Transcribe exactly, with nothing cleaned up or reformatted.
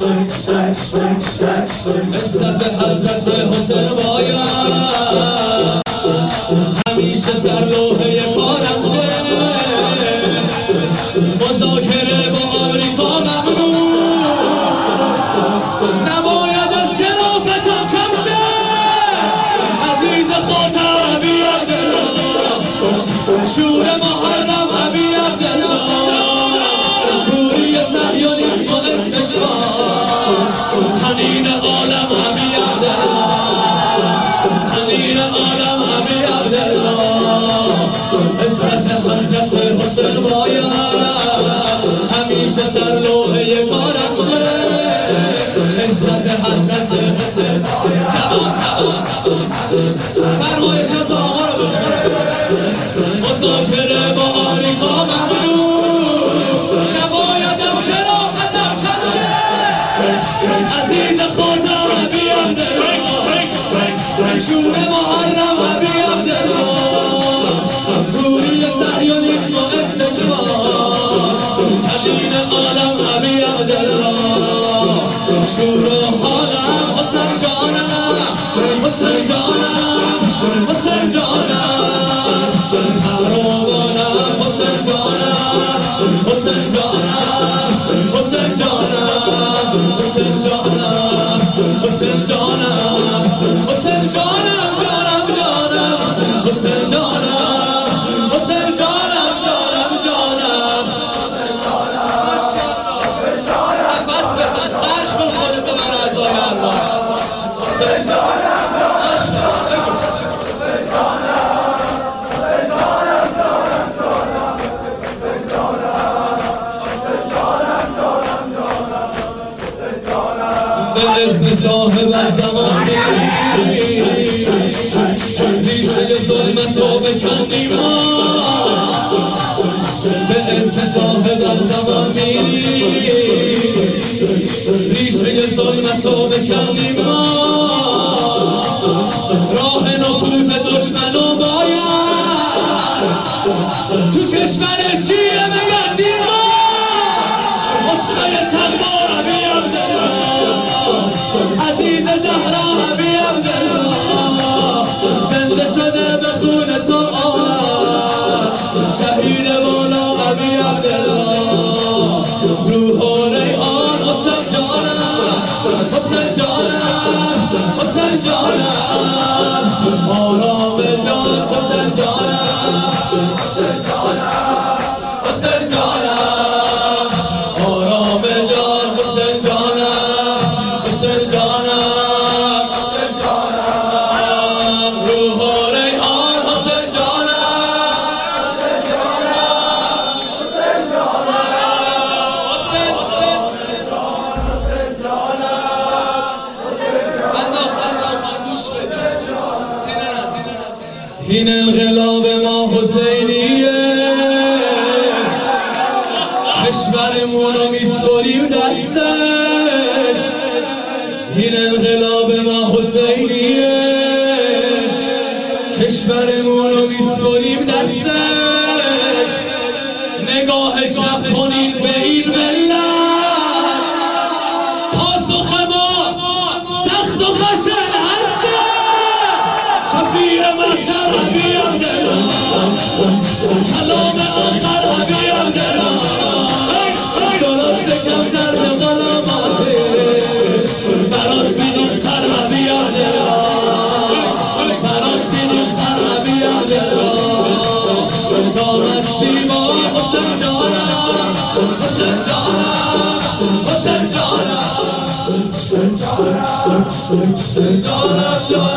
عزت حضرت حسین باید همیشه سر لوحه کارم شه. مذاکره با آمریکا ممنوع، نباید از شرافتم کم شه. عزیز خاطر ابی عبدالله، شور محرم ابی عبدالله، گوری صهیونیسم و استکبار، تنین عالم ابی عبدالله، تنین عالم ابی عبدالله. عزت حضرت حسین باید همیشه سر لوحه کارم شه. عزت حضرت حسین جوان جوان فرمایش از آقا رو مذاکره با آمریکا ممنوع، نباید از شرافتم کم شه. عزیز خاطر ابی عبدالله، شور محرم ابی عبدالله، گوری صهیونیسم و استکبار، تلین عالم ابی عبدالله، شور و حالم حسین جانم، حسین جانم، حسین جانم، تبروانم حسین جانم، حسین جانم، حسین جانم، حسین جانم، حسین جانم، حسین جانم، جانم جانم، حسین جانم، حسین جانم، جانم جانم. نفس بزن خرش کن خودتو من اعضای ارواح. حسین جانم به اسم صاحب زمان ریشه ظلمت رو بکندیم ما، به اسم صاحب زمان ریشه ظلمت رو بکندیم ما. راه نفوذ دشمن رو باید تو کشور شیعه بگردیم ما. اسمای سلمان ابی عبدالله، عزیز زهرا ابی عبدالله، زنده شده به خون تو آمد، شهید بالا ابی عبدالله، روح و ریحان حسین جانم، حسین جانم، حسین جانم، آرام جان حسین جانم، حسین جانم، حسین جانم، آرام جان حسین جانم، حسین جانم، حسین جانم، روح و ریحان حسین جانم، حسین جانم، حسین جانم، حسین حسین حسین جانم. بند آخرشم خرجوش بدیم سینه را سینه را. این انقلاب ما حسینیه، کشورمون رو میسپریم دستش. این انقلاب ما حسینیه، کشورمون رو میسپریم دستش. نگاه چپ کنین به این ملت، پاسخ ما سخت و خشن هسته. شفیع محشر ابی عبدالله، کلام آخر ابی عبدالله، درست کمتر به غلاماته برات میدیم سر ابی عبدالله، برات میدیم سر ابی عبدالله. دامت سیمای حسین جانم، حسین جانم، حسین جانم، حسین جانم، جانم